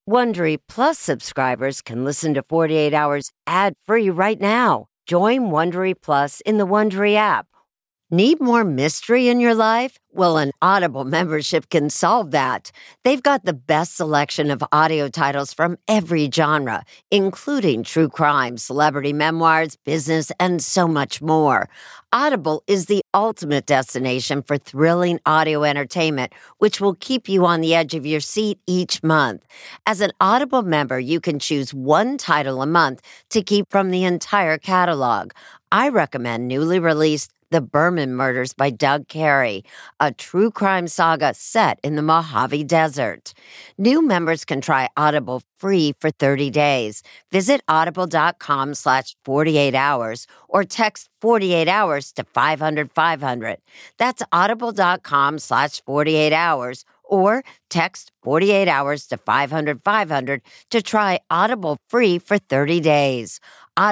Wondery Plus subscribers can listen to 48 Hours ad-free right now. Join Wondery Plus in the Wondery app. Need more mystery in your life? Well, an Audible membership can solve that. They've got the best selection of audio titles from every genre, including true crime, celebrity memoirs, business, and so much more. Audible is the ultimate destination for thrilling audio entertainment, which will keep you on the edge of your seat each month. As an Audible member, you can choose one title a month to keep from the entire catalog. I recommend newly released The Berman Murders by Doug Carey, a true crime saga set in the Mojave Desert. New members can try Audible free for 30 days. Visit audible.com/48hours or text 48 hours to 500-500. That's audible.com/48hours or text 48 hours to 500-500 to try Audible free for 30 days.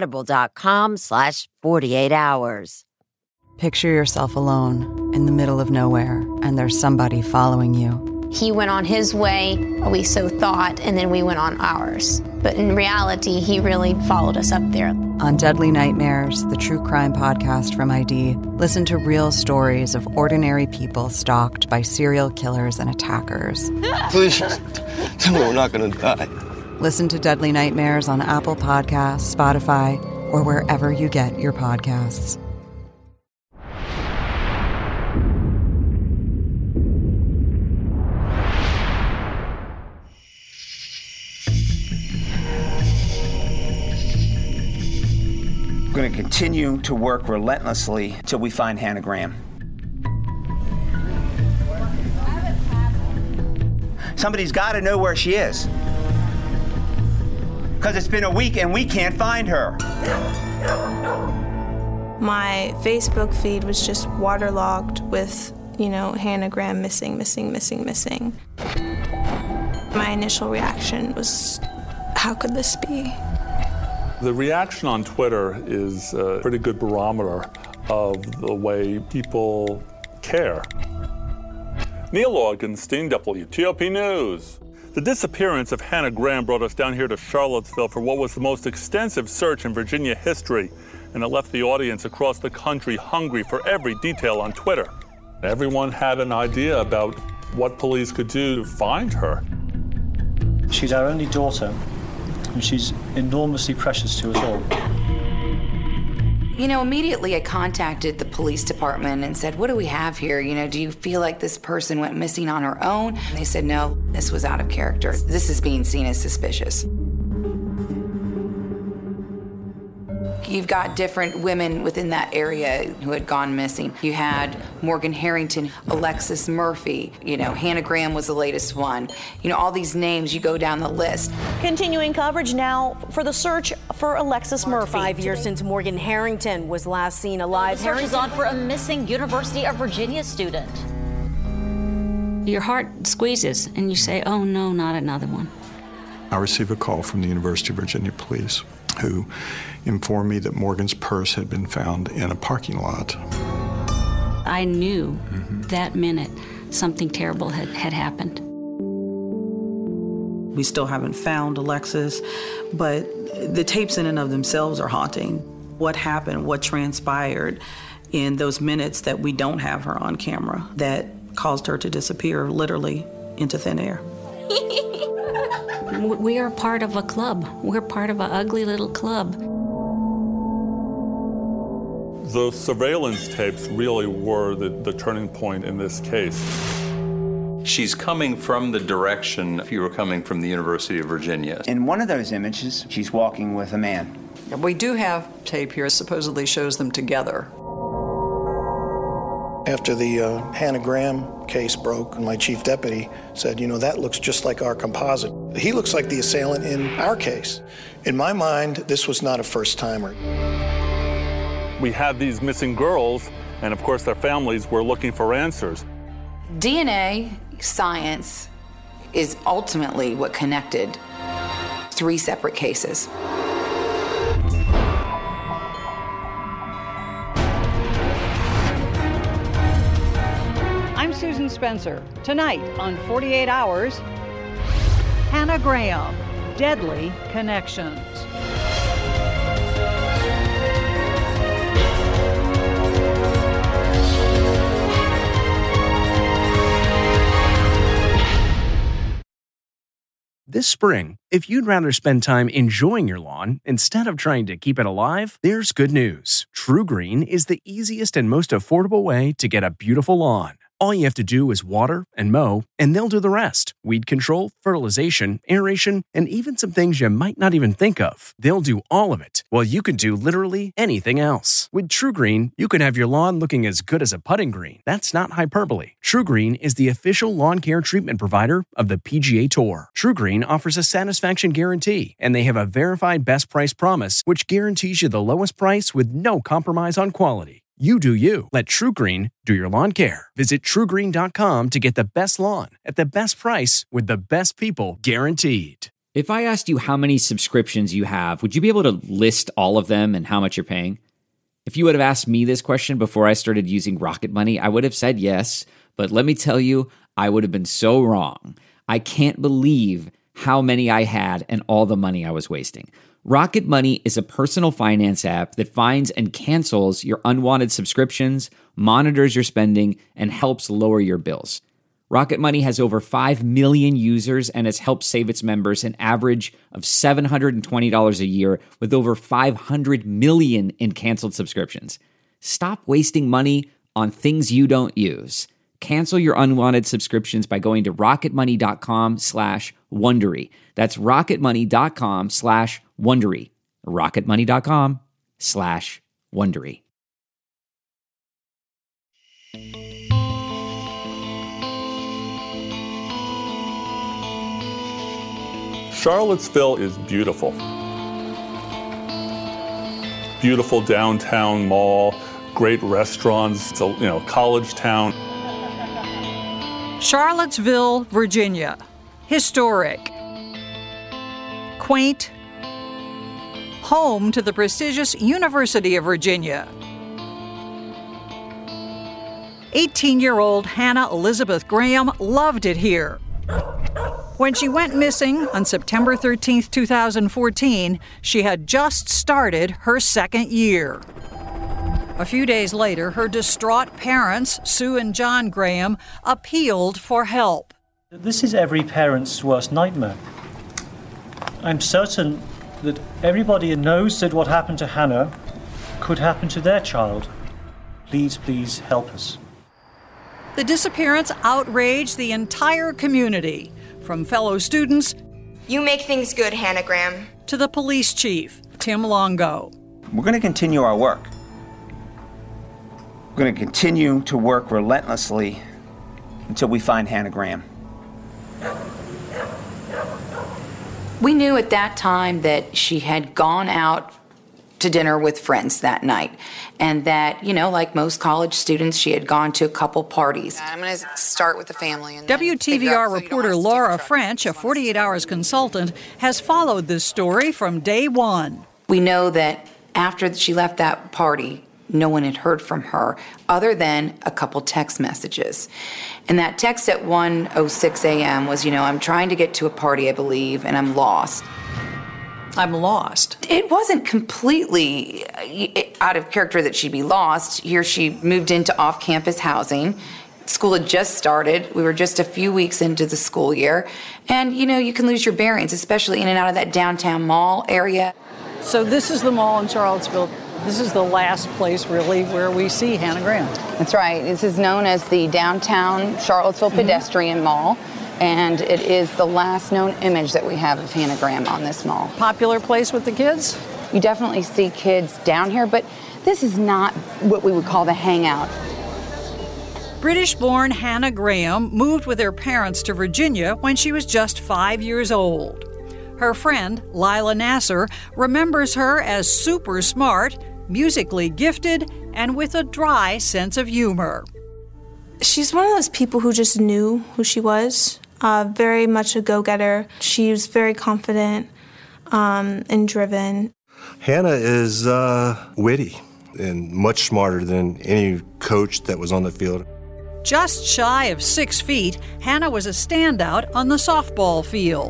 Audible.com/48hours. Picture yourself alone in the middle of nowhere, and there's somebody following you. He went on his way, we so thought, and then we went on ours. But in reality, he really followed us up there. On Deadly Nightmares, the true crime podcast from ID, listen to real stories of ordinary people stalked by serial killers and attackers. Please, tell me we're not going to die. Listen to Deadly Nightmares on Apple Podcasts, Spotify, or wherever you get your podcasts. We're going to continue to work relentlessly till we find Hannah Graham. Somebody's got to know where she is. Because it's been a week and we can't find her. My Facebook feed was just waterlogged with, Hannah Graham missing. My initial reaction was, how could this be? The reaction on Twitter is a pretty good barometer of the way people care. Neil Augenstein, WTOP News. The disappearance of Hannah Graham brought us down here to Charlottesville for what was the most extensive search in Virginia history, and it left the audience across the country hungry for every detail on Twitter. Everyone had an idea about what police could do to find her. She's our only daughter, and she's enormously precious to us all. Immediately I contacted the police department and said, what do we have here? Do you feel like this person went missing on her own? And they said, no, this was out of character. This is being seen as suspicious. You've got different women within that area who had gone missing. You had Morgan Harrington, Alexis Murphy, Hannah Graham was the latest one. All these names, you go down the list. Continuing coverage now for the search for Alexis Murphy. 5 years since Morgan Harrington was last seen alive. The search is on for a missing University of Virginia student. Your heart squeezes and you say, oh no, not another one. I received a call from the University of Virginia police who informed me that Morgan's purse had been found in a parking lot. I knew that minute something terrible had happened. We still haven't found Alexis, but the tapes in and of themselves are haunting. What happened, what transpired in those minutes that we don't have her on camera that caused her to disappear literally into thin air. We are part of a club. We're part of an ugly little club. The surveillance tapes really were the turning point in this case. She's coming from the direction if you were coming from the University of Virginia. In one of those images, she's walking with a man. We do have tape here, supposedly shows them together. After the Hannah Graham case broke, my chief deputy said, that looks just like our composite. He looks like the assailant in our case. In my mind, this was not a first-timer. We had these missing girls, and of course their families were looking for answers. DNA science is ultimately what connected 3 separate cases. I'm Susan Spencer. Tonight on 48 Hours, Hannah Graham, Deadly Connections. This spring, if you'd rather spend time enjoying your lawn instead of trying to keep it alive, there's good news. TruGreen is the easiest and most affordable way to get a beautiful lawn. All you have to do is water and mow, and they'll do the rest. Weed control, fertilization, aeration, and even some things you might not even think of. They'll do all of it, while you can do literally anything else. With TruGreen, you can have your lawn looking as good as a putting green. That's not hyperbole. TruGreen is the official lawn care treatment provider of the PGA Tour. TruGreen offers a satisfaction guarantee, and they have a verified best price promise, which guarantees you the lowest price with no compromise on quality. You do you. Let TruGreen do your lawn care. Visit TruGreen.com to get the best lawn at the best price with the best people guaranteed. If I asked you how many subscriptions you have, would you be able to list all of them and how much you're paying? If you would have asked me this question before I started using Rocket Money, I would have said yes. But let me tell you, I would have been so wrong. I can't believe how many I had and all the money I was wasting. Rocket Money is a personal finance app that finds and cancels your unwanted subscriptions, monitors your spending, and helps lower your bills. Rocket Money has over 5 million users and has helped save its members an average of $720 a year with over 500 million in canceled subscriptions. Stop wasting money on things you don't use. Cancel your unwanted subscriptions by going to rocketmoney.com/Wondery. That's rocketmoney.com/Wondery. rocketmoney.com/Wondery. Charlottesville is beautiful. Beautiful downtown mall, great restaurants. It's a college town. Charlottesville, Virginia. Historic. Quaint. Home to the prestigious University of Virginia. 18-year-old Hannah Elizabeth Graham loved it here. When she went missing on September 13, 2014, she had just started her second year. A few days later, her distraught parents, Sue and John Graham, appealed for help. This is every parent's worst nightmare. I'm certain that everybody knows that what happened to Hannah could happen to their child. Please help us. The disappearance outraged the entire community, from fellow students, "You make things good, Hannah Graham," to the police chief, Tim Longo. We're going to continue our work. We're going to continue to work relentlessly until we find Hannah Graham. We knew at that time that she had gone out to dinner with friends that night, and that, like most college students, she had gone to a couple parties. I'm going to start with the family. And WTVR reporter Laura French, a 48 Hours consultant, has followed this story from day one. We know that after she left that party, no one had heard from her other than a couple text messages. And that text at 1:06 a.m. was, I'm trying to get to a party, I believe, and I'm lost. I'm lost. It wasn't completely out of character that she'd be lost. Here she moved into off-campus housing. School had just started. We were just a few weeks into the school year. And, you can lose your bearings, especially in and out of that downtown mall area. So this is the mall in Charlottesville. This is the last place, really, where we see Hannah Graham. That's right. This is known as the Downtown Charlottesville Pedestrian Mall, and it is the last known image that we have of Hannah Graham on this mall. Popular place with the kids? You definitely see kids down here, but this is not what we would call the hangout. British-born Hannah Graham moved with her parents to Virginia when she was just 5 years old. Her friend, Lila Nasser, remembers her as super smart, musically gifted, and with a dry sense of humor. She's one of those people who just knew who she was, very much a go-getter. She was very confident and driven. Hannah is witty and much smarter than any coach that was on the field. Just shy of 6 feet, Hannah was a standout on the softball field.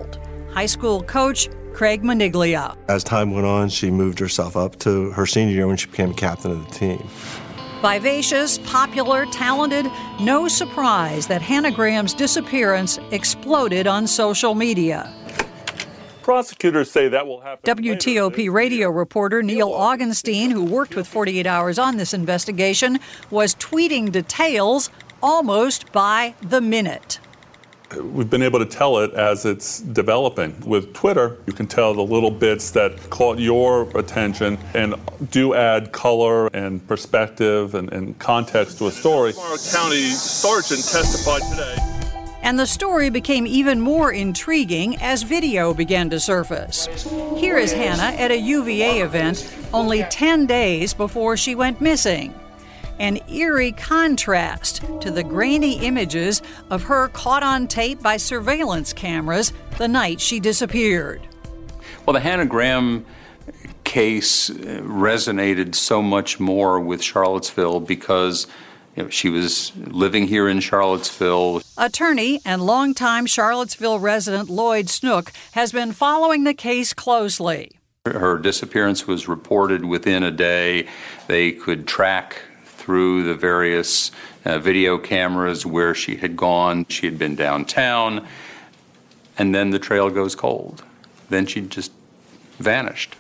high school coach Craig Maniglia. As time went on, she moved herself up to her senior year when she became captain of the team. Vivacious, popular, talented, no surprise that Hannah Graham's disappearance exploded on social media. Prosecutors say that will happen. WTOP radio reporter Neil Augenstein, who worked with 48 Hours on this investigation, was tweeting details almost by the minute. We've been able to tell it as it's developing. With Twitter, you can tell the little bits that caught your attention and do add color and perspective and context to a story. Our county sergeant testified today. And the story became even more intriguing as video began to surface. Here is Hannah at a UVA event only 10 days before she went missing. An eerie contrast to the grainy images of her caught on tape by surveillance cameras the night she disappeared. Well, the Hannah Graham case resonated so much more with Charlottesville because she was living here in Charlottesville. Attorney and longtime Charlottesville resident Lloyd Snook has been following the case closely. Her disappearance was reported within a day. They could track through the various video cameras where she had gone. She had been downtown, and then the trail goes cold. Then she just vanished.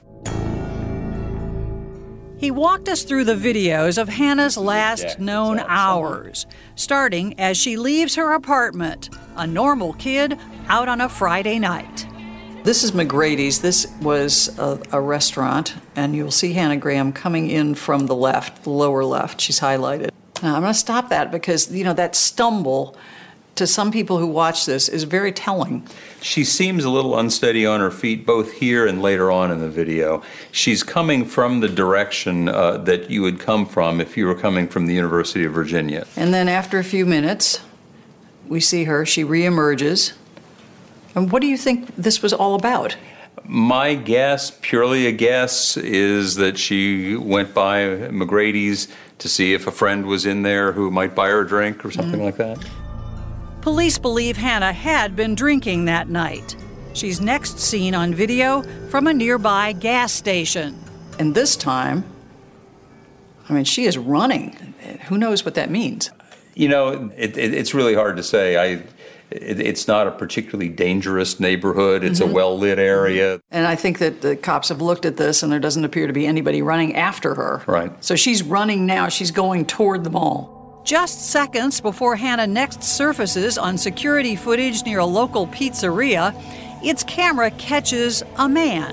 He walked us through the videos of Hannah's last known hours, starting as she leaves her apartment, a normal kid out on a Friday night. This is McGrady's. This was a restaurant, and you'll see Hannah Graham coming in from the left, the lower left. She's highlighted. Now, I'm going to stop that because, that stumble to some people who watch this is very telling. She seems a little unsteady on her feet, both here and later on in the video. She's coming from the direction that you would come from if you were coming from the University of Virginia. And then after a few minutes, we see her. She reemerges. And what do you think this was all about? My guess, purely a guess, is that she went by McGrady's to see if a friend was in there who might buy her a drink or something like that. Police believe Hannah had been drinking that night. She's next seen on video from a nearby gas station. And this time, she is running. Who knows what that means? It's really hard to say. It's not a particularly dangerous neighborhood. It's a well-lit area. And I think that the cops have looked at this, and there doesn't appear to be anybody running after her. Right. So she's running now. She's going toward the mall. Just seconds before Hannah next surfaces on security footage near a local pizzeria, its camera catches a man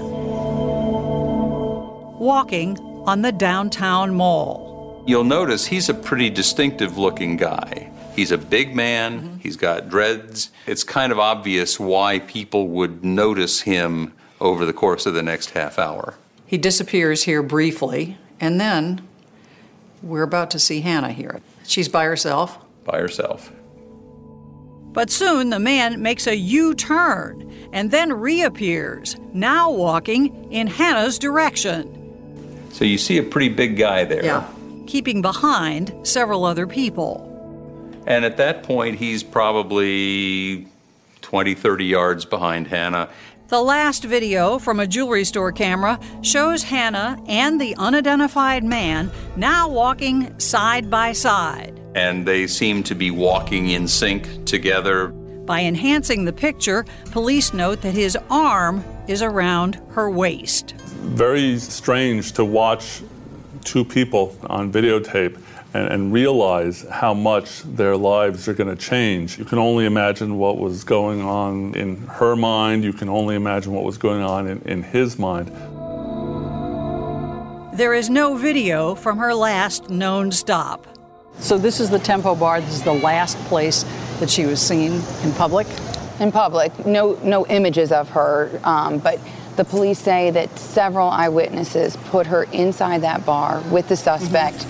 walking on the downtown mall. You'll notice he's a pretty distinctive-looking guy. He's a big man. He's got dreads. It's kind of obvious why people would notice him over the course of the next half hour. He disappears here briefly, and then we're about to see Hannah here. She's by herself. By herself. But soon the man makes a U-turn and then reappears, now walking in Hannah's direction. So you see a pretty big guy there. Yeah. Keeping behind several other people. And at that point, he's probably 20, 30 yards behind Hannah. The last video from a jewelry store camera shows Hannah and the unidentified man now walking side by side. And they seem to be walking in sync together. By enhancing the picture, police note that his arm is around her waist. Very strange to watch two people on videotape and realize how much their lives are going to change. You can only imagine what was going on in her mind. You can only imagine what was going on in his mind. There is no video from her last known stop. So this is the Tempo Bar. This is the last place that she was seen in public? In public. No images of her, but the police say that several eyewitnesses put her inside that bar with the suspect.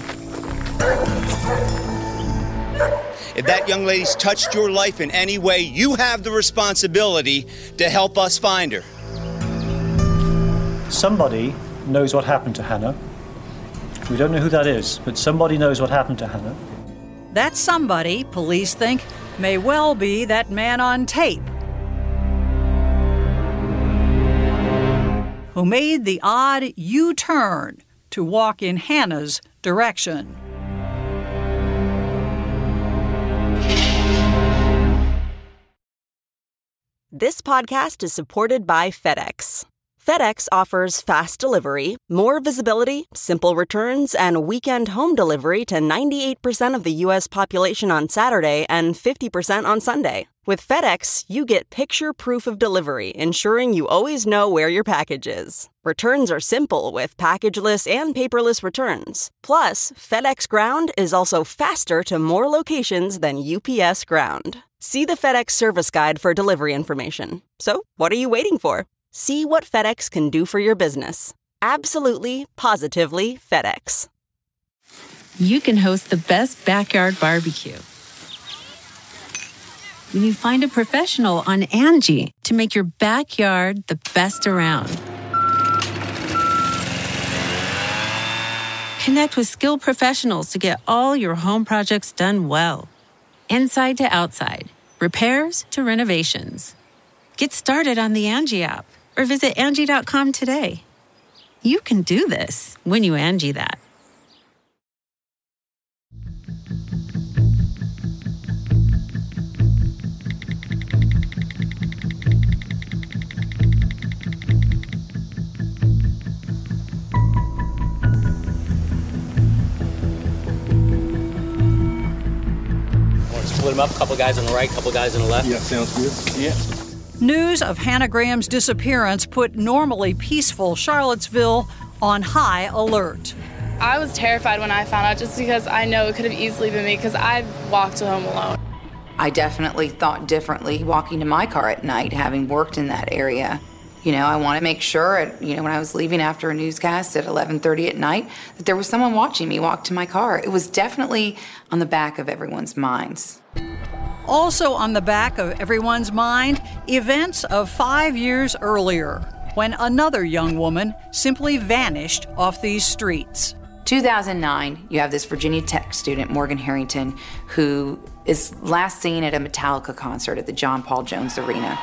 If that young lady's touched your life in any way, you have the responsibility to help us find her. Somebody knows what happened to Hannah. We don't know who that is, but somebody knows what happened to Hannah. That somebody, police think, may well be that man on tape. who made the odd U-turn to walk in Hannah's direction. This podcast is supported by FedEx. FedEx offers fast delivery, more visibility, simple returns, and weekend home delivery to 98% of the U.S. population on Saturday and 50% on Sunday. With FedEx, you get picture proof of delivery, ensuring you always know where your package is. Returns are simple with packageless and paperless returns. Plus, FedEx Ground is also faster to more locations than UPS Ground. See the FedEx service guide for delivery information. So, what are you waiting for? See what FedEx can do for your business. Absolutely, positively FedEx. You can host the best backyard barbecue when you find a professional on Angie to make your backyard the best around. Connect with skilled professionals to get all your home projects done well. Inside to outside, repairs to renovations. Get started on the Angie app or visit Angie.com today. You can do this when you Angie that. Split them up, a couple guys on the right, a couple guys on the left. Yeah, sounds good. Yeah. News of Hannah Graham's disappearance put normally peaceful Charlottesville on high alert. I was terrified when I found out just because I know it could have easily been me because I walked home alone. I definitely thought differently walking to my car at night, having worked in that area. You know, I want to make sure, when I was leaving after a newscast at 11:30 at night, that there was someone watching me walk to my car. It was definitely on the back of everyone's minds. Also on the back of everyone's mind, events of 5 years earlier, when another young woman simply vanished off these streets. 2009, you have this Virginia Tech student, Morgan Harrington, who is last seen at a Metallica concert at the John Paul Jones Arena.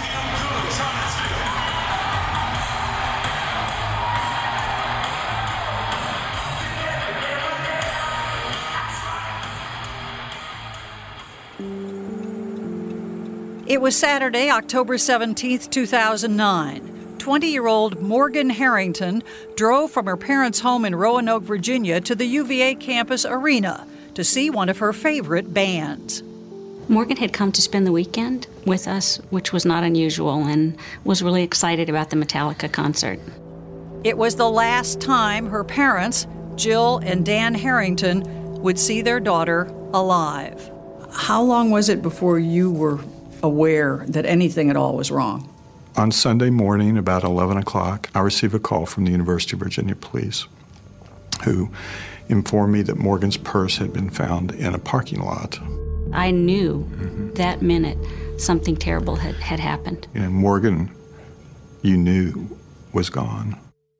It was Saturday, October 17th, 2009. 20-year-old Morgan Harrington drove from her parents' home in Roanoke, Virginia to the UVA campus arena to see one of her favorite bands. Morgan had come to spend the weekend with us, which was not unusual, and was really excited about the Metallica concert. It was the last time her parents, Jill and Dan Harrington, would see their daughter alive. How long was it before you were aware that anything at all was wrong? On Sunday morning, about 11 o'clock, I received a call from the University of Virginia police who informed me that Morgan's purse had been found in a parking lot. I knew that minute something terrible had happened. And Morgan, you knew, was gone.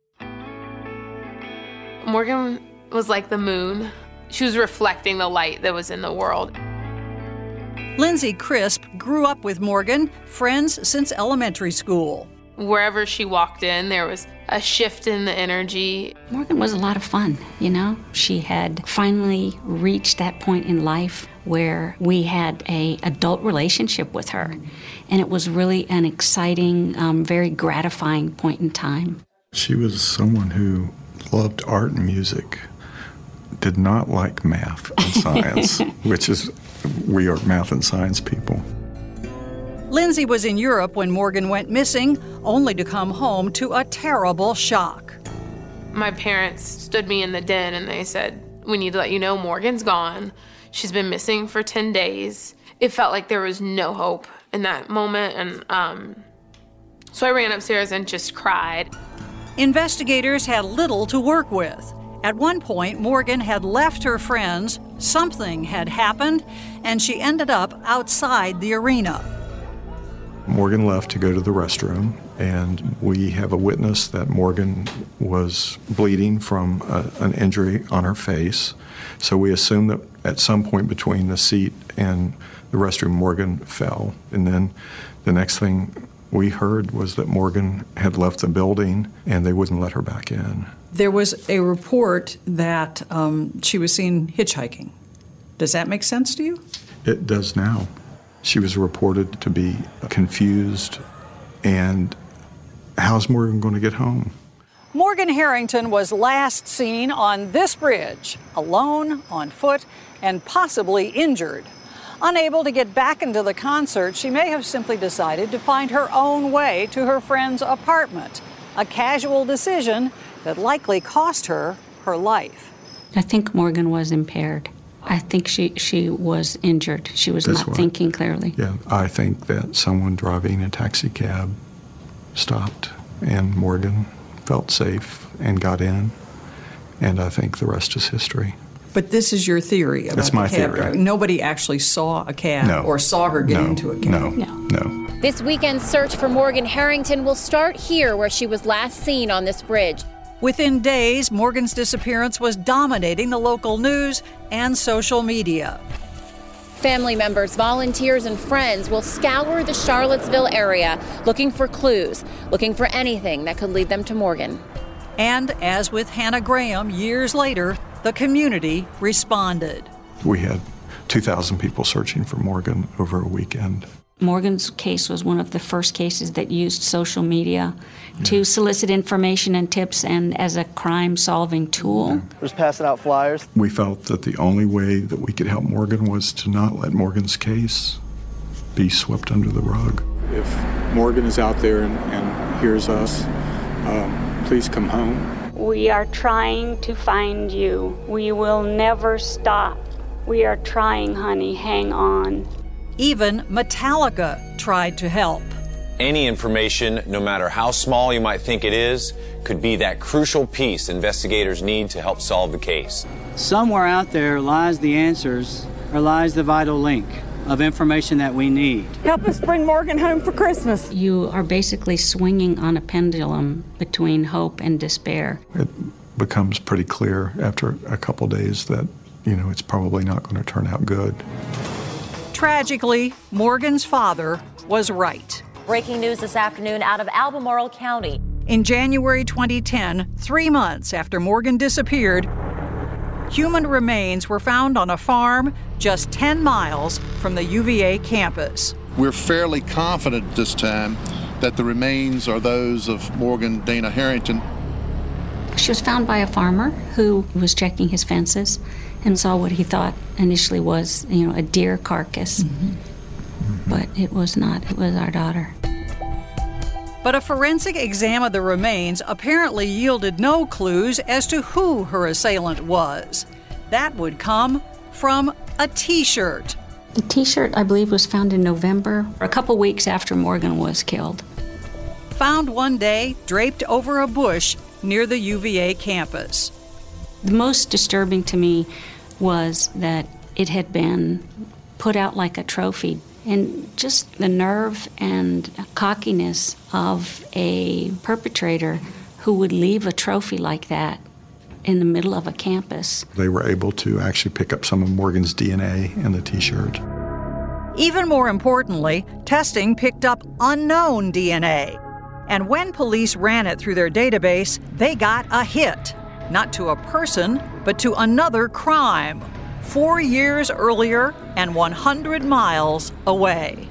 Morgan was like the moon. She was reflecting the light that was in the world. Lindsay Crisp grew up with Morgan, friends since elementary school. Wherever she walked in, there was a shift in the energy. Morgan was a lot of fun, She had finally reached that point in life where we had an adult relationship with her. And it was really an exciting, very gratifying point in time. She was someone who loved art and music, did not like math and science, which is, we are math and science people. Lindsay was in Europe when Morgan went missing, only to come home to a terrible shock. My parents stood me in the den and they said, "We need to let you know Morgan's gone. She's been missing for 10 days. It felt like there was no hope in that moment, and so I ran upstairs and just cried. Investigators had little to work with. At one point, Morgan had left her friends, something had happened, and she ended up outside the arena. Morgan left to go to the restroom, and we have a witness that Morgan was bleeding from an injury on her face. So we assume that at some point between the seat and the restroom, Morgan fell. And then the next thing we heard was that Morgan had left the building and they wouldn't let her back in. There was a report that she was seen hitchhiking. Does that make sense to you? It does now. She was reported to be confused, and how's Morgan going to get home? Morgan Harrington was last seen on this bridge, alone, on foot, and possibly injured. Unable to get back into the concert, she may have simply decided to find her own way to her friend's apartment, a casual decision that likely cost her her life. I think Morgan was impaired. I think she was injured. She was not thinking clearly. Yeah, I think that someone driving a taxi cab stopped, and Morgan felt safe and got in, and I think the rest is history. But this is your theory about That's my the cab theory. driving. Nobody actually saw a cab or saw her get into a cab. No. This weekend's search for Morgan Harrington will start here, where she was last seen on this bridge. Within days, Morgan's disappearance was dominating the local news and social media. Family members, volunteers, and friends will scour the Charlottesville area looking for clues, looking for anything that could lead them to Morgan. And as with Hannah Graham years later, the community responded. We had 2,000 people searching for Morgan over a weekend. Morgan's case was one of the first cases that used social media to solicit information and tips and as a crime-solving tool. Just passing out flyers. We felt that the only way that we could help Morgan was to not let Morgan's case be swept under the rug. If Morgan is out there and hears us, please come home. We are trying to find you. We will never stop. We are trying, honey. Hang on. Even Metallica tried to help. Any information, no matter how small you might think it is, could be that crucial piece investigators need to help solve the case. Somewhere out there lies the answers, or lies the vital link of information that we need. Help us bring Morgan home for Christmas. You are basically swinging on a pendulum between hope and despair. It becomes pretty clear after a couple days that, it's probably not going to turn out good. Tragically, Morgan's father was right. Breaking news this afternoon out of Albemarle County. In January 2010, 3 months after Morgan disappeared, human remains were found on a farm just 10 miles from the UVA campus. We're fairly confident this time that the remains are those of Morgan Dana Harrington. She was found by a farmer who was checking his fences and saw what he thought initially was, a deer carcass. But it was not. It was our daughter. But a forensic exam of the remains apparently yielded no clues as to who her assailant was. That would come from a T-shirt. The T-shirt, I believe, was found in November, a couple weeks after Morgan was killed. Found one day draped over a bush near the UVA campus. The most disturbing to me was that it had been put out like a trophy, and just the nerve and cockiness of a perpetrator who would leave a trophy like that in the middle of a campus. They were able to actually pick up some of Morgan's DNA in the T-shirt. Even more importantly, testing picked up unknown DNA. And when police ran it through their database, they got a hit. Not to a person, but to another crime, 4 years earlier and 100 miles away.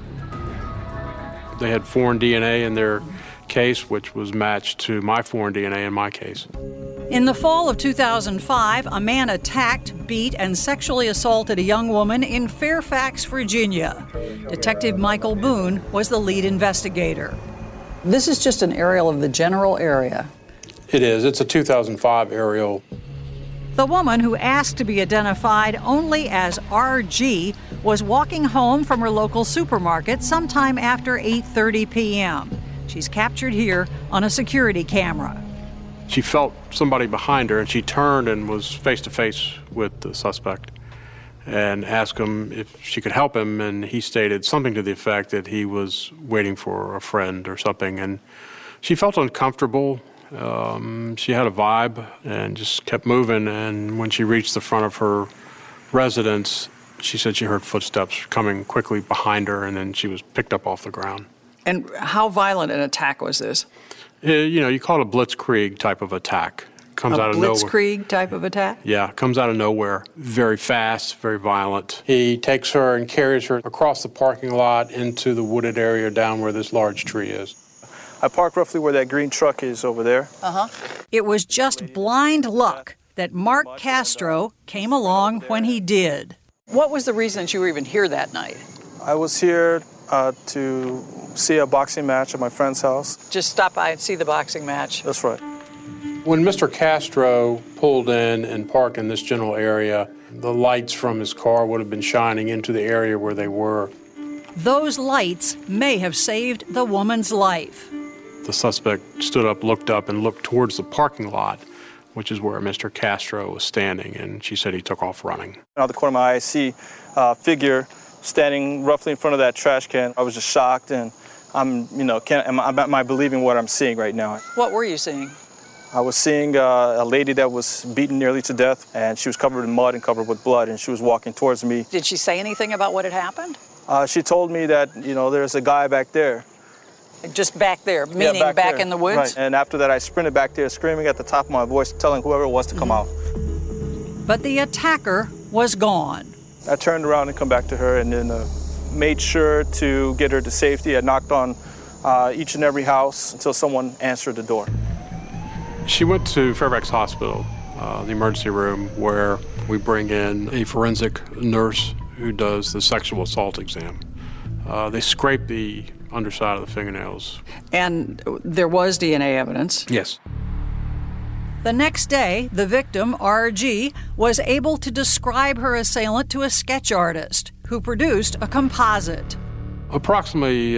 They had foreign DNA in their case, which was matched to my foreign DNA in my case. In the fall of 2005, a man attacked, beat, and sexually assaulted a young woman in Fairfax, Virginia. Detective Michael Boone was the lead investigator. This is just an aerial of the general area. It is. It's a 2005 aerial. The woman, who asked to be identified only as RG, was walking home from her local supermarket sometime after 8:30 p.m. She's captured here on a security camera. She felt somebody behind her, and she turned and was face-to-face with the suspect and asked him if she could help him, and he stated something to the effect that he was waiting for a friend or something, and she felt uncomfortable. She had a vibe and just kept moving, and when she reached the front of her residence, she said she heard footsteps coming quickly behind her, and then she was picked up off the ground. And how violent an attack was this? You call it a blitzkrieg type of attack. Comes out of nowhere. Blitzkrieg type of attack? Yeah, comes out of nowhere. Very fast, very violent. He takes her and carries her across the parking lot into the wooded area down where this large tree is. I parked roughly where that green truck is over there. It was just blind luck that Mark Castro came along when he did. What was the reason that you were even here that night? I was here to see a boxing match at my friend's house. Just stop by and see the boxing match. That's right. When Mr. Castro pulled in and parked in this general area, the lights from his car would have been shining into the area where they were. Those lights may have saved the woman's life. The suspect stood up, looked towards the parking lot, which is where Mr. Castro was standing, and she said he took off running. Out of the corner of my eye, I see a figure standing roughly in front of that trash can. I was just shocked, and am I believing what I'm seeing right now? What were you seeing? I was seeing a lady that was beaten nearly to death, and she was covered in mud and covered with blood, and she was walking towards me. Did she say anything about what had happened? She told me that, there's a guy back there. Just back there, meaning back in the woods? Right. And after that, I sprinted back there, screaming at the top of my voice, telling whoever it was to come out. But the attacker was gone. I turned around and come back to her and then made sure to get her to safety. I knocked on each and every house until someone answered the door. She went to Fairfax Hospital, the emergency room, where we bring in a forensic nurse who does the sexual assault exam. They scrape the underside of the fingernails. And there was DNA evidence? Yes. The next day, the victim, RG, was able to describe her assailant to a sketch artist who produced a composite. Approximately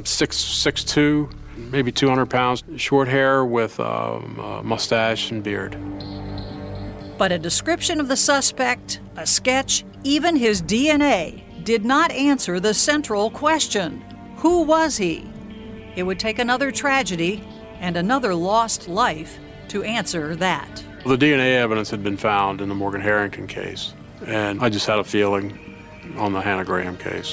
6'2", maybe 200 pounds, short hair with a mustache and beard. But a description of the suspect, a sketch, even his DNA did not answer the central question. Who was he? It would take another tragedy and another lost life to answer that. The DNA evidence had been found in the Morgan Harrington case, and I just had a feeling on the Hannah Graham case.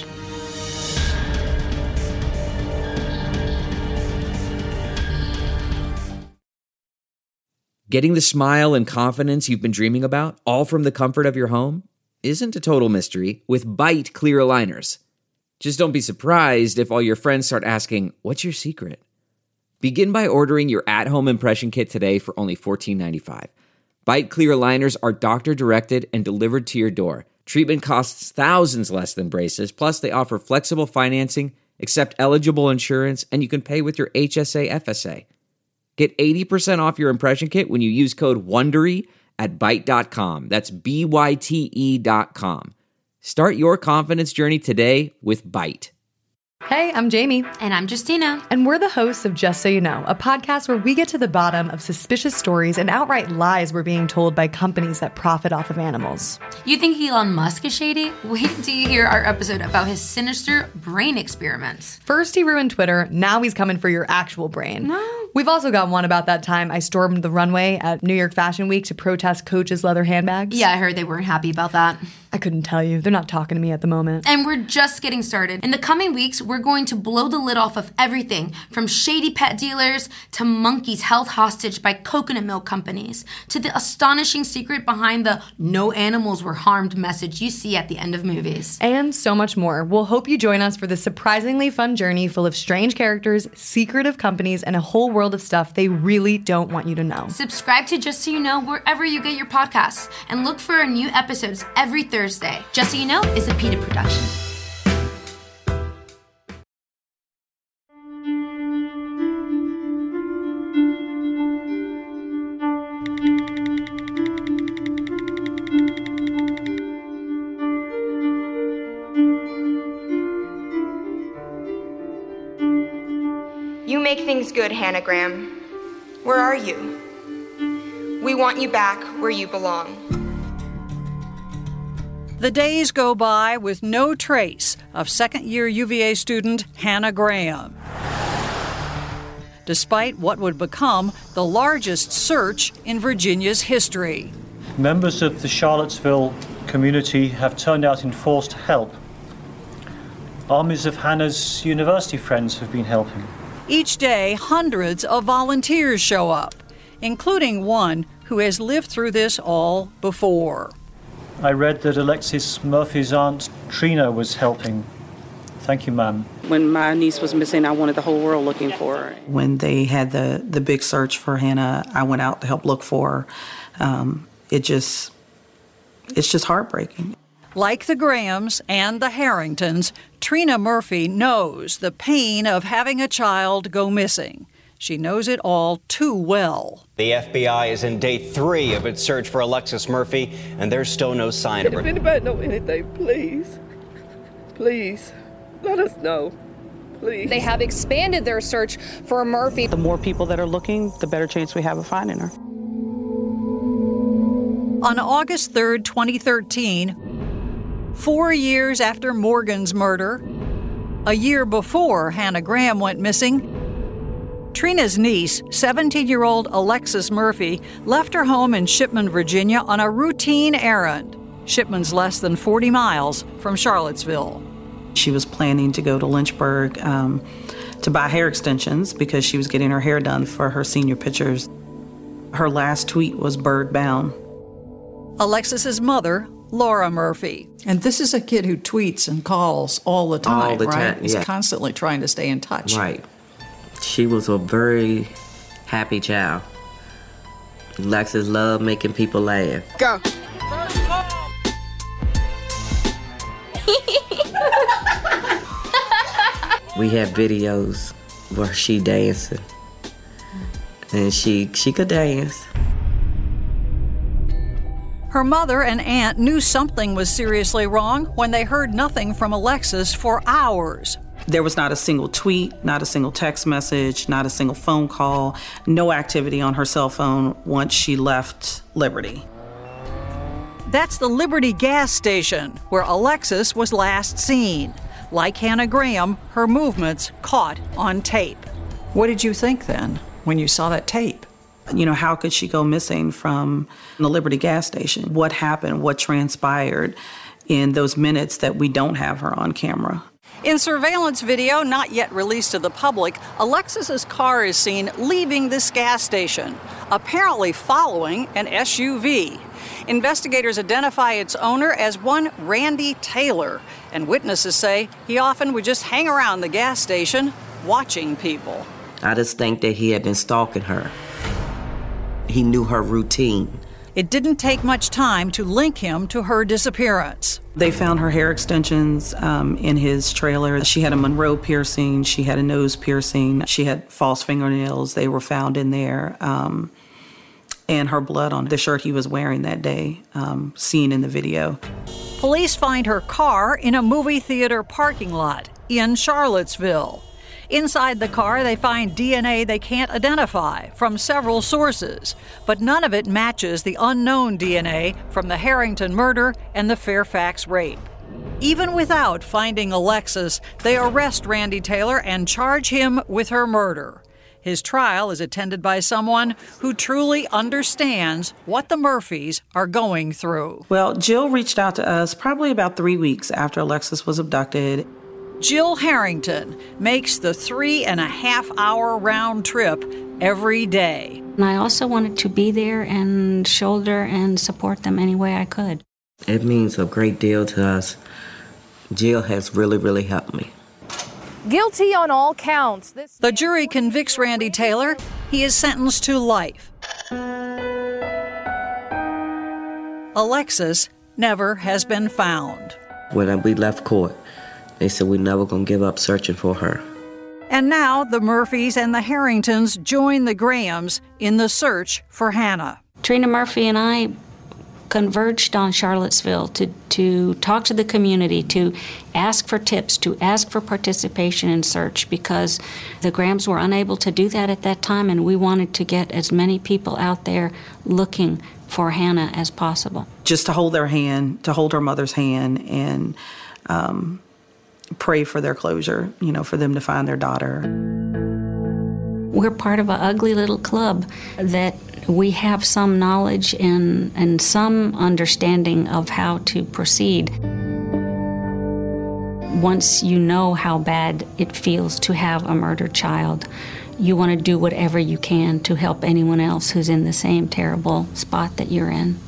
Getting the smile and confidence you've been dreaming about, all from the comfort of your home, isn't a total mystery with Byte clear aligners. Just don't be surprised if all your friends start asking, "What's your secret?" Begin by ordering your at-home impression kit today for only $14.95. Byte clear aligners are doctor-directed and delivered to your door. Treatment costs thousands less than braces, plus they offer flexible financing, accept eligible insurance, and you can pay with your HSA FSA. Get 80% off your impression kit when you use code WONDERY at Byte.com. That's BYTE.com. Start your confidence journey today with Byte. Hey, I'm Jamie. And I'm Justina. And we're the hosts of Just So You Know, a podcast where we get to the bottom of suspicious stories and outright lies we're being told by companies that profit off of animals. You think Elon Musk is shady? Wait until you hear our episode about his sinister brain experiments. First he ruined Twitter, now he's coming for your actual brain. No. We've also got one about that time I stormed the runway at New York Fashion Week to protest Coach's leather handbags. Yeah, I heard they weren't happy about that. I couldn't tell you. They're not talking to me at the moment. And we're just getting started. In the coming weeks, we're going to blow the lid off of everything from shady pet dealers to monkeys held hostage by coconut milk companies to the astonishing secret behind the "no animals were harmed" message you see at the end of movies. And so much more. We'll hope you join us for this surprisingly fun journey full of strange characters, secretive companies, and a whole world of stuff they really don't want you to know. Subscribe to Just So You Know wherever you get your podcasts and look for our new episodes every Thursday. Just So You Know is a PETA production. You make things good, Hannah Graham. Where are you? We want you back where you belong. The days go by with no trace of second-year UVA student Hannah Graham. Despite what would become the largest search in Virginia's history. Members of the Charlottesville community have turned out in force to help. Armies of Hannah's university friends have been helping. Each day, hundreds of volunteers show up, including one who has lived through this all before. I read that Alexis Murphy's aunt Trina was helping. Thank you, ma'am. When my niece was missing, I wanted the whole world looking for her. When they had the big search for Hannah, I went out to help look for her. It's just heartbreaking. Like the Grahams and the Harringtons, Trina Murphy knows the pain of having a child go missing. She knows it all too well. The FBI is in day 3 of its search for Alexis Murphy, and there's still no sign of her. If anybody knows anything, please, let us know. Please. They have expanded their search for Murphy. The more people that are looking, the better chance we have of finding her. On August 3rd, 2013, 4 years after Morgan's murder, a year before Hannah Graham went missing, Trina's niece, 17-year-old Alexis Murphy, left her home in Shipman, Virginia on a routine errand. Shipman's less than 40 miles from Charlottesville. She was planning to go to Lynchburg to buy hair extensions because she was getting her hair done for her senior pictures. Her last tweet was bird bound. Alexis's mother, Laura Murphy. And this is a kid who tweets and calls all the time, all the right? time, He's yeah. constantly trying to stay in touch. Right. She was a very happy child. Alexis loved making people laugh. Go. We had videos where she dancing. And she could dance. Her mother and aunt knew something was seriously wrong when they heard nothing from Alexis for hours. There was not a single tweet, not a single text message, not a single phone call, no activity on her cell phone once she left Liberty. That's the Liberty gas station where Alexis was last seen. Like Hannah Graham, her movements caught on tape. What did you think then when you saw that tape? You know, how could she go missing from the Liberty gas station? What happened? What transpired in those minutes that we don't have her on camera? In surveillance video not yet released to the public, Alexis's car is seen leaving this gas station, apparently following an SUV. Investigators identify its owner as one Randy Taylor, and witnesses say he often would just hang around the gas station watching people. I just think that he had been stalking her. He knew her routine. It didn't take much time to link him to her disappearance. They found her hair extensions in his trailer. She had a Monroe piercing. She had a nose piercing. She had false fingernails. They were found in there. And her blood on the shirt he was wearing that day, seen in the video. Police find her car in a movie theater parking lot in Charlottesville. Inside the car, they find DNA they can't identify from several sources, but none of it matches the unknown DNA from the Harrington murder and the Fairfax rape. Even without finding Alexis, they arrest Randy Taylor and charge him with her murder. His trial is attended by someone who truly understands what the Murphys are going through. Well, Jill reached out to us probably about 3 weeks after Alexis was abducted. Jill Harrington makes the 3.5-hour round trip every day. And I also wanted to be there and shoulder and support them any way I could. It means a great deal to us. Jill has really, really helped me. Guilty on all counts. The jury convicts Randy Taylor. He is sentenced to life. Alexis never has been found. When we left court, they said we're never going to give up searching for her. And now the Murphys and the Harringtons join the Grahams in the search for Hannah. Trina Murphy and I converged on Charlottesville to talk to the community, to ask for tips, to ask for participation in search, because the Grahams were unable to do that at that time, and we wanted to get as many people out there looking for Hannah as possible. Just to hold their hand, to hold her mother's hand, and pray for their closure, you know, for them to find their daughter. We're part of an ugly little club that we have some knowledge and some understanding of how to proceed. once you know how bad it feels to have a murdered child, you want to do whatever you can to help anyone else who's in the same terrible spot that you're in.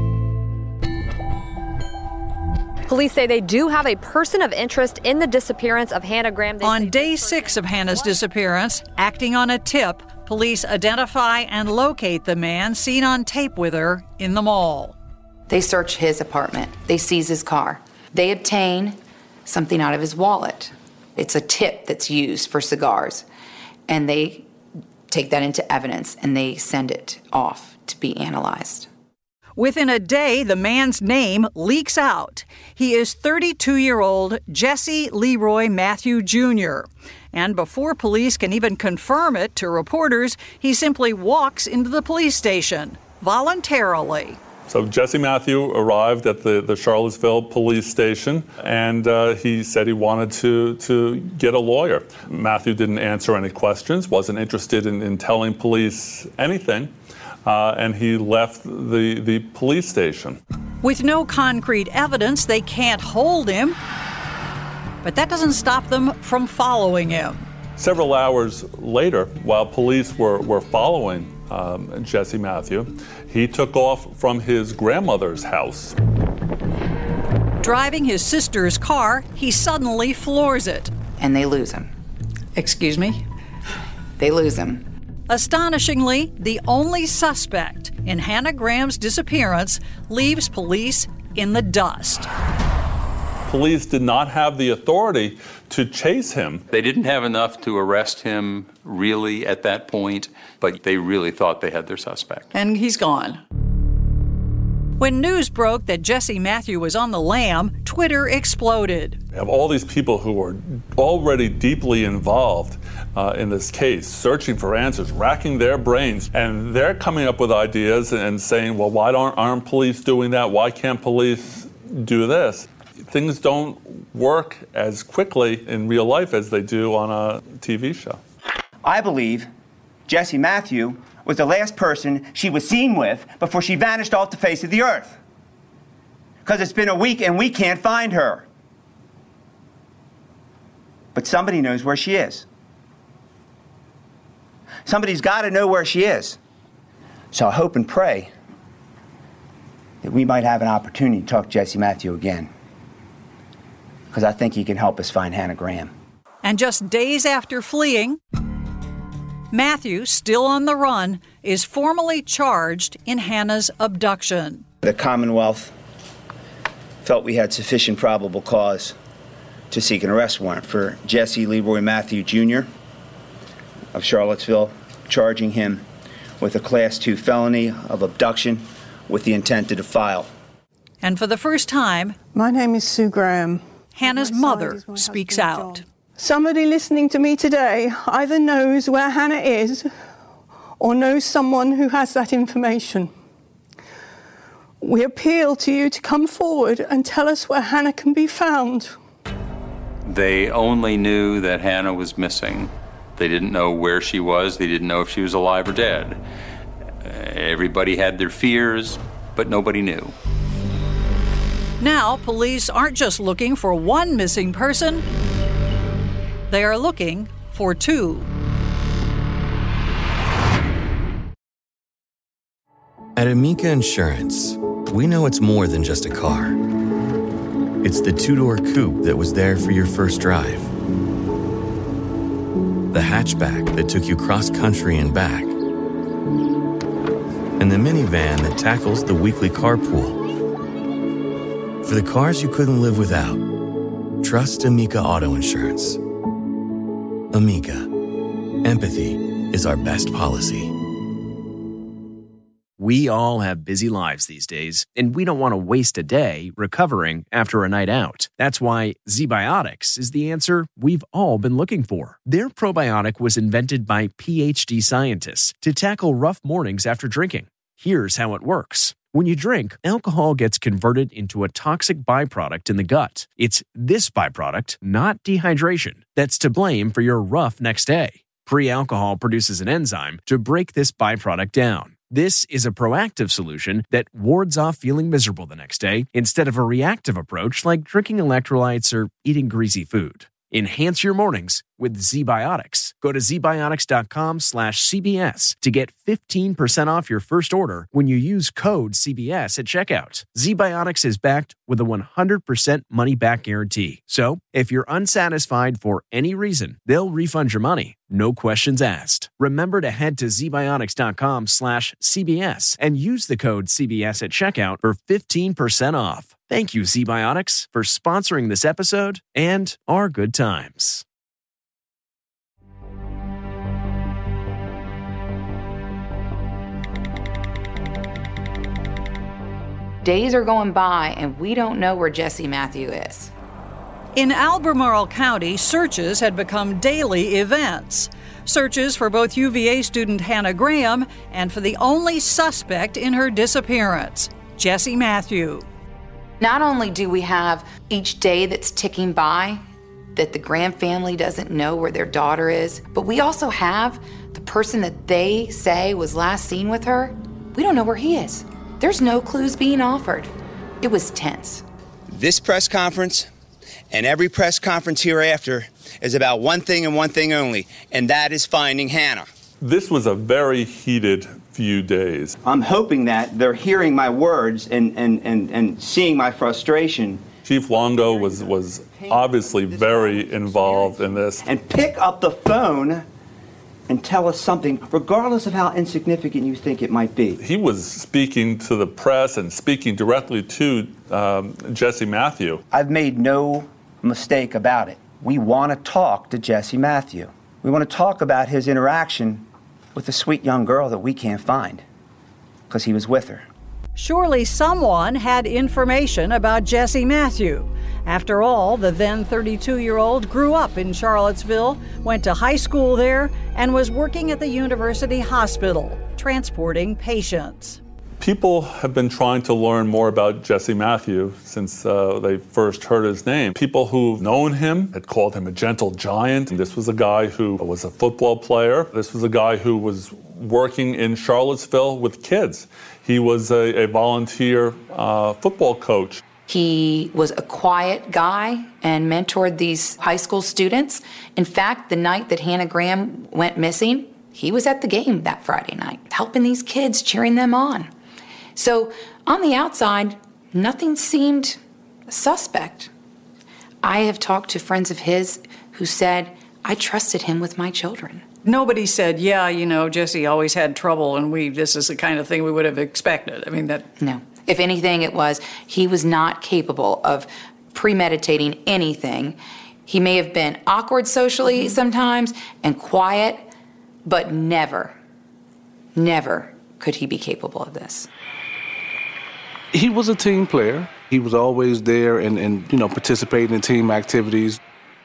Police say they do have a person of interest in the disappearance of Hannah Graham. On day 6 of Hannah's disappearance, acting on a tip, police identify and locate the man seen on tape with her in the mall. They search his apartment. They seize his car. They obtain something out of his wallet. It's a tip that's used for cigars. And they take that into evidence and they send it off to be analyzed. Within a day, the man's name leaks out. He is 32-year-old Jesse Leroy Matthew Jr. And before police can even confirm it to reporters, he simply walks into the police station voluntarily. So Jesse Matthew arrived at the Charlottesville police station, and he said he wanted to get a lawyer. Matthew didn't answer any questions, wasn't interested in telling police anything. And he left the police station. With no concrete evidence, they can't hold him. But that doesn't stop them from following him. Several hours later, while police were following Jesse Matthew, he took off from his grandmother's house. Driving his sister's car, he suddenly floors it. And they lose him. Excuse me? They lose him. Astonishingly, the only suspect in Hannah Graham's disappearance leaves police in the dust. Police did not have the authority to chase him. They didn't have enough to arrest him really at that point, but they really thought they had their suspect. And he's gone. When news broke that Jesse Matthew was on the lam, Twitter exploded. We have all these people who are already deeply involved in this case, searching for answers, racking their brains, and they're coming up with ideas and saying, well, why aren't police doing that? Why can't police do this? Things don't work as quickly in real life as they do on a TV show. I believe Jesse Matthew was the last person she was seen with before she vanished off the face of the earth. Because it's been a week and we can't find her. But somebody knows where she is. Somebody's got to know where she is. So I hope and pray that we might have an opportunity to talk to Jesse Matthew again. Because I think he can help us find Hannah Graham. And just days after fleeing, Matthew, still on the run, is formally charged in Hannah's abduction. The Commonwealth felt we had sufficient probable cause to seek an arrest warrant for Jesse Leroy Matthew Jr. of Charlottesville, charging him with a Class 2 felony of abduction with the intent to defile. And for the first time, my name is Sue Graham. Hannah's mother speaks out. Somebody listening to me today either knows where Hannah is or knows someone who has that information. We appeal to you to come forward and tell us where Hannah can be found. They only knew that Hannah was missing. They didn't know where she was. They didn't know if she was alive or dead. Everybody had their fears, but nobody knew. Now, police aren't just looking for one missing person. They are looking for two. At Amica Insurance, we know it's more than just a car. It's the two-door coupe that was there for your first drive. The hatchback that took you cross-country and back. And the minivan that tackles the weekly carpool. For the cars you couldn't live without, trust Amica Auto Insurance. Amica. Empathy is our best policy. We all have busy lives these days, and we don't want to waste a day recovering after a night out. That's why ZBiotics is the answer we've all been looking for. Their probiotic was invented by PhD scientists to tackle rough mornings after drinking. Here's how it works. When you drink, alcohol gets converted into a toxic byproduct in the gut. It's this byproduct, not dehydration, that's to blame for your rough next day. Pre-alcohol produces an enzyme to break this byproduct down. This is a proactive solution that wards off feeling miserable the next day instead of a reactive approach like drinking electrolytes or eating greasy food. Enhance your mornings with ZBiotics. Go to zbiotics.com/CBS to get 15% off your first order when you use code CBS at checkout. ZBiotics is backed with a 100% money-back guarantee. So, if you're unsatisfied for any reason, they'll refund your money. No questions asked. Remember to head to zbiotics.com/CBS and use the code CBS at checkout for 15% off. Thank you, ZBiotics, for sponsoring this episode and our good times. Days are going by and we don't know where Jesse Matthew is. In Albemarle County, searches had become daily events. Searches for both UVA student Hannah Graham and for the only suspect in her disappearance, Jesse Matthew. Not only do we have each day that's ticking by that the Graham family doesn't know where their daughter is, but we also have the person that they say was last seen with her. We don't know where he is. There's no clues being offered. It was tense. This press conference and every press conference hereafter is about one thing and one thing only, and that is finding Hannah. This was a very heated few days. I'm hoping that they're hearing my words and seeing my frustration. Chief Longo was obviously very involved in this. And pick up the phone and tell us something, regardless of how insignificant you think it might be. He was speaking to the press and speaking directly to Jesse Matthew. I've made no mistake about it. We want to talk to Jesse Matthew. We want to talk about his interaction with a sweet young girl that we can't find because he was with her. Surely someone had information about Jesse Matthew. After all, the then 32-year-old grew up in Charlottesville, went to high school there, and was working at the University Hospital, transporting patients. People have been trying to learn more about Jesse Matthew since they first heard his name. People who've known him had called him a gentle giant. This was a guy who was a football player. This was a guy who was working in Charlottesville with kids. He was a volunteer football coach. He was a quiet guy and mentored these high school students. In fact, the night that Hannah Graham went missing, he was at the game that Friday night, helping these kids, cheering them on. So on the outside, nothing seemed suspect. I have talked to friends of his who said, I trusted him with my children. Nobody said, yeah, you know, Jesse always had trouble and this is the kind of thing we would have expected. I mean, that... No. If anything, it was he was not capable of premeditating anything. He may have been awkward socially sometimes and quiet, but never could he be capable of this. He was a team player. He was always there and participating in team activities.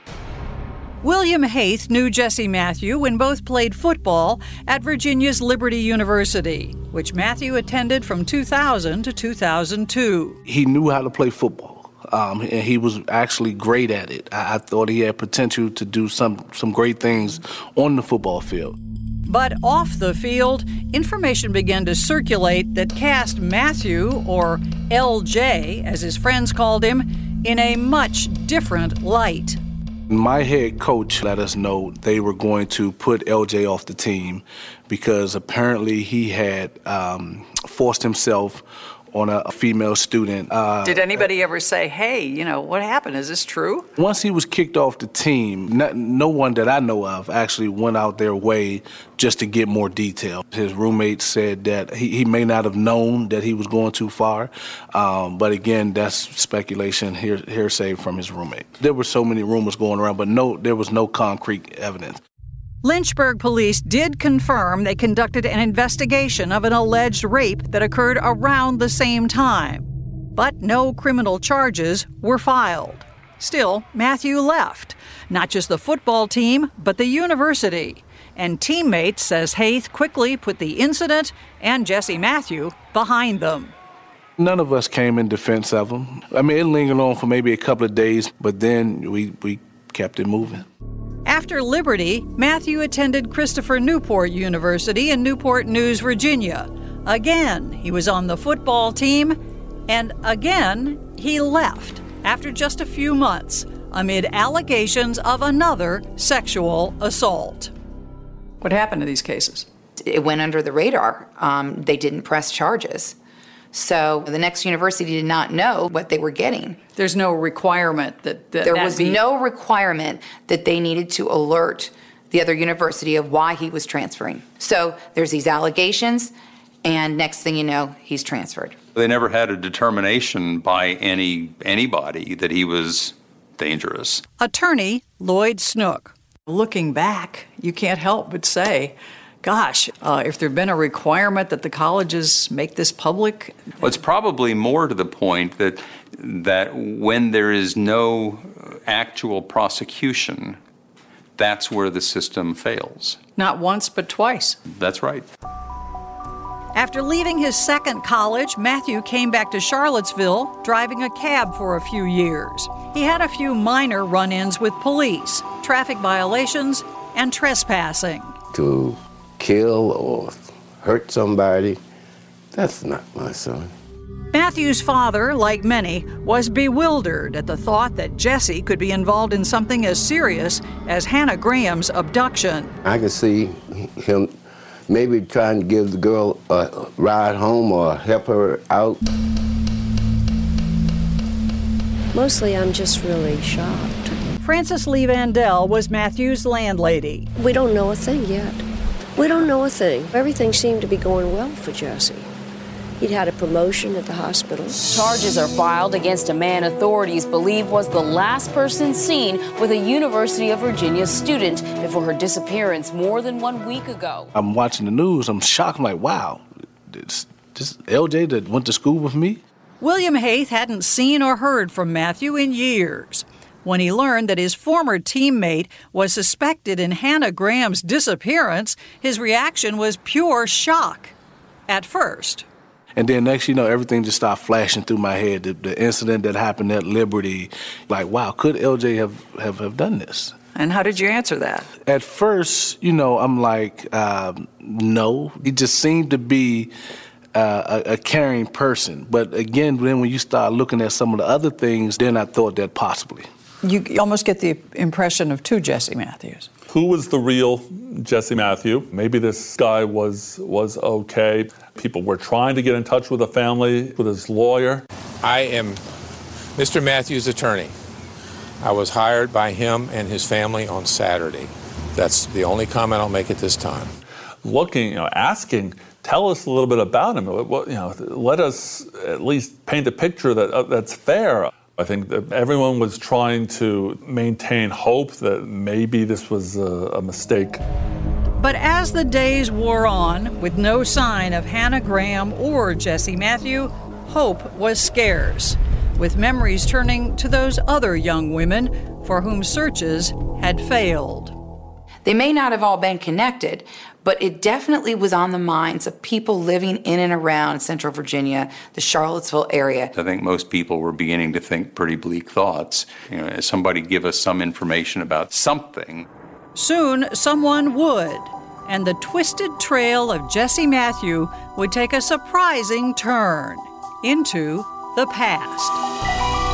William Haith knew Jesse Matthew when both played football at Virginia's Liberty University, which Matthew attended from 2000 to 2002. He knew how to play football, and he was actually great at it. I thought he had potential to do some great things on the football field. But off the field, information began to circulate that cast Matthew, or LJ, as his friends called him, in a much different light. My head coach let us know they were going to put LJ off the team because apparently he had forced himself on a female student. Did anybody ever say, hey, what happened? Is this true? Once he was kicked off the team, no one that I know of actually went out their way just to get more detail. His roommate said that he may not have known that he was going too far, but again, that's speculation, hearsay from his roommate. There were so many rumors going around, but there was no concrete evidence. Lynchburg police did confirm they conducted an investigation of an alleged rape that occurred around the same time, but no criminal charges were filed. Still, Matthew left, not just the football team, but the university. And teammates, says Haith, quickly put the incident and Jesse Matthew behind them. None of us came in defense of him. I mean, it lingered on for maybe a couple of days, but then we kept it moving. After Liberty, Matthew attended Christopher Newport University in Newport News, Virginia, Again, he was on the football team, and again, he left after just a few months amid allegations of another sexual assault. What happened to these cases? It went under the radar. They didn't press charges. So the next university did not know what they were getting. There's no requirement that there was no requirement that they needed to alert the other university of why he was transferring. So there's these allegations, and next thing you know, he's transferred. They never had a determination by anybody that he was dangerous. Attorney Lloyd Snook. Looking back, you can't help but say, gosh, if there'd been a requirement that the colleges make this public. Well, it's probably more to the point that when there is no actual prosecution, that's where the system fails. Not once, but twice. That's right. After leaving his second college, Matthew came back to Charlottesville, driving a cab for a few years. He had a few minor run-ins with police, traffic violations, and trespassing. To kill or hurt somebody, that's not my son. Matthew's father, like many, was bewildered at the thought that Jesse could be involved in something as serious as Hannah Graham's abduction. I can see him maybe trying to give the girl a ride home or help her out. Mostly I'm just really shocked. Frances Lee Vandell was Matthew's landlady. We don't know a thing yet. We don't know a thing. Everything seemed to be going well for Jesse. He'd had a promotion at the hospital. Charges are filed against a man authorities believe was the last person seen with a University of Virginia student before her disappearance more than 1 week ago. I'm watching the news. I'm shocked. I'm like, wow, this LJ that went to school with me? William Haith hadn't seen or heard from Matthew in years. When he learned that his former teammate was suspected in Hannah Graham's disappearance, his reaction was pure shock at first. And then next, everything just started flashing through my head. The incident that happened at Liberty, like, wow, could LJ have done this? And how did you answer that? At first, I'm like, no. He just seemed to be a caring person. But again, then when you start looking at some of the other things, then I thought that possibly. You almost get the impression of two Jesse Matthews. Who was the real Jesse Matthew? Maybe this guy was okay. People were trying to get in touch with the family, with his lawyer. I am Mr. Matthews' attorney. I was hired by him and his family on Saturday. That's the only comment I'll make at this time. Looking, asking, tell us a little bit about him. Let us at least paint a picture that's fair. I think that everyone was trying to maintain hope that maybe this was a mistake. But as the days wore on, with no sign of Hannah Graham or Jesse Matthew, hope was scarce, with memories turning to those other young women for whom searches had failed. They may not have all been connected, but it definitely was on the minds of people living in and around Central Virginia, the Charlottesville area. I think most people were beginning to think pretty bleak thoughts. Somebody give us some information about something. Soon, someone would, and the twisted trail of Jesse Matthew would take a surprising turn into the past.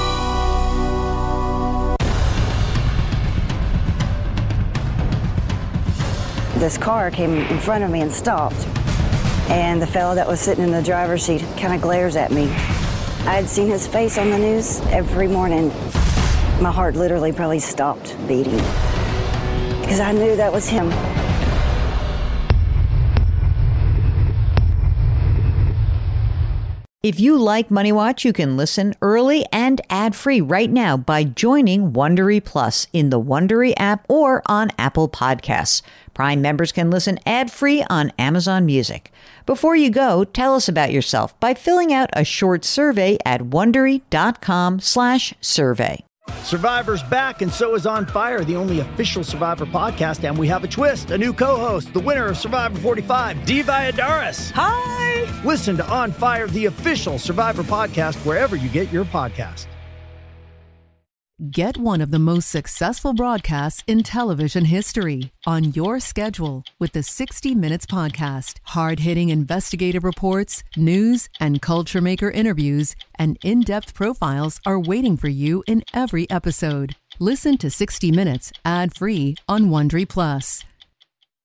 This car came in front of me and stopped, and the fellow that was sitting in the driver's seat kind of glares at me. I had seen his face on the news every morning. My heart literally probably stopped beating because I knew that was him. If you like Money Watch, you can listen early and ad-free right now by joining Wondery Plus in the Wondery app or on Apple Podcasts. Prime members can listen ad-free on Amazon Music. Before you go, tell us about yourself by filling out a short survey at Wondery.com/survey. Survivor's back, and so is On Fire, the only official Survivor podcast, and we have a twist, a new co-host, the winner of Survivor 45, Dee Valladares. Hi! Listen to On Fire, the official Survivor podcast, wherever you get your podcast. Get one of the most successful broadcasts in television history on your schedule with the 60 Minutes podcast. Hard-hitting investigative reports, news, and culture maker interviews, and in-depth profiles are waiting for you in every episode. Listen to 60 Minutes ad-free on Wondery Plus.